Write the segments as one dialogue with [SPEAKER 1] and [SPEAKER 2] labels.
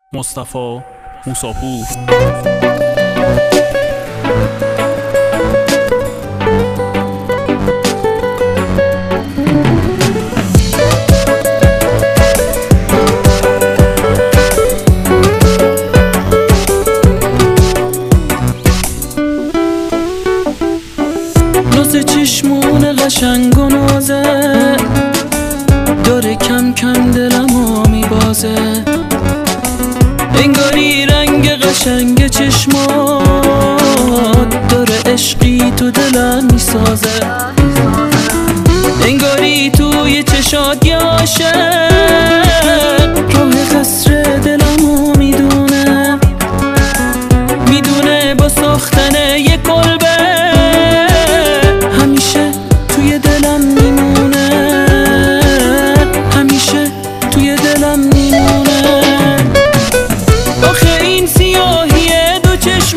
[SPEAKER 1] مصطفی موساپور.
[SPEAKER 2] ناز چشمون قشنگ و نازه داره کم کم دلمو میبازه، انگاری رنگ قشنگ چشمات داره عشقی تو دلم میسازه، انگاری توی چشات یه عاشق راه قصر دلمو میدونه با ساختن یه کلبه همیشه توی دلم میمونه، همیشه توی دلم میمونه. آخه این سیاهی دو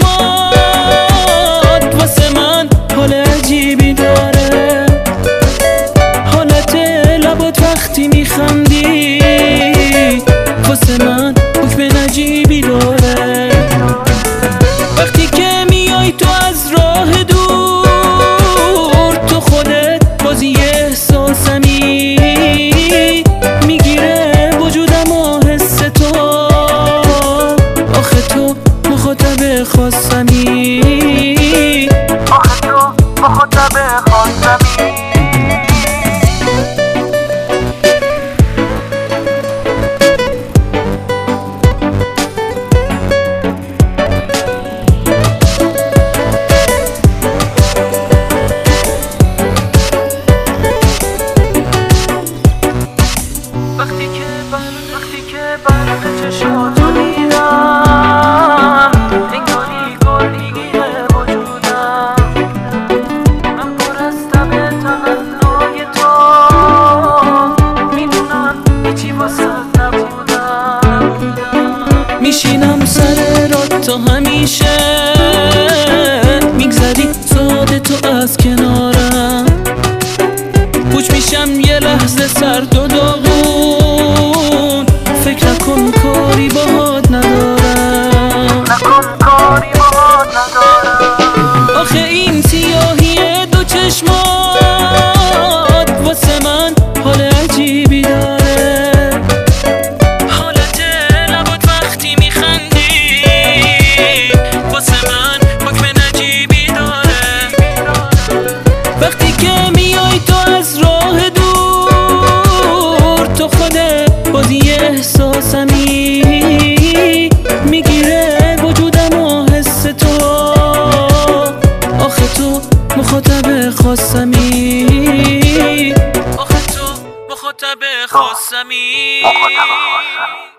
[SPEAKER 2] چشمات واسه من حال عجیبی داره، حالت لبات وقتی میخندی واسه من حکم نجیبی داره، وقتی که میای تو از راه دور تو خودت بازی احساسمی میگیره وجودم و حس تو، آخه تو مخاطب خاصمی، آخه تو مخاطب خاصمی. وقتی که برق چشماتو دیدم انگاری گلگیه وجودم، من پر از تب تمنای تو میدونم هیچی واسه نبودم، میشینم سر راه تا همیشه میگذری ساده تو از کنارم، پوچ میشم یه لحظه سرد و داغون، فکر نکن کاری باهات ندارم، آخه این سیاهی دو چشمات واسه من حال عجیبی داره، حالت لبات وقتی میخندی واسه من حکم نجیبی داره، وقتی که میای تو از راه دور تو خودت بازی احساسمی میگیره وجودم و حس تو، آخه تو مخاطب خاصمی، آخه تو مخاطب خاصمی.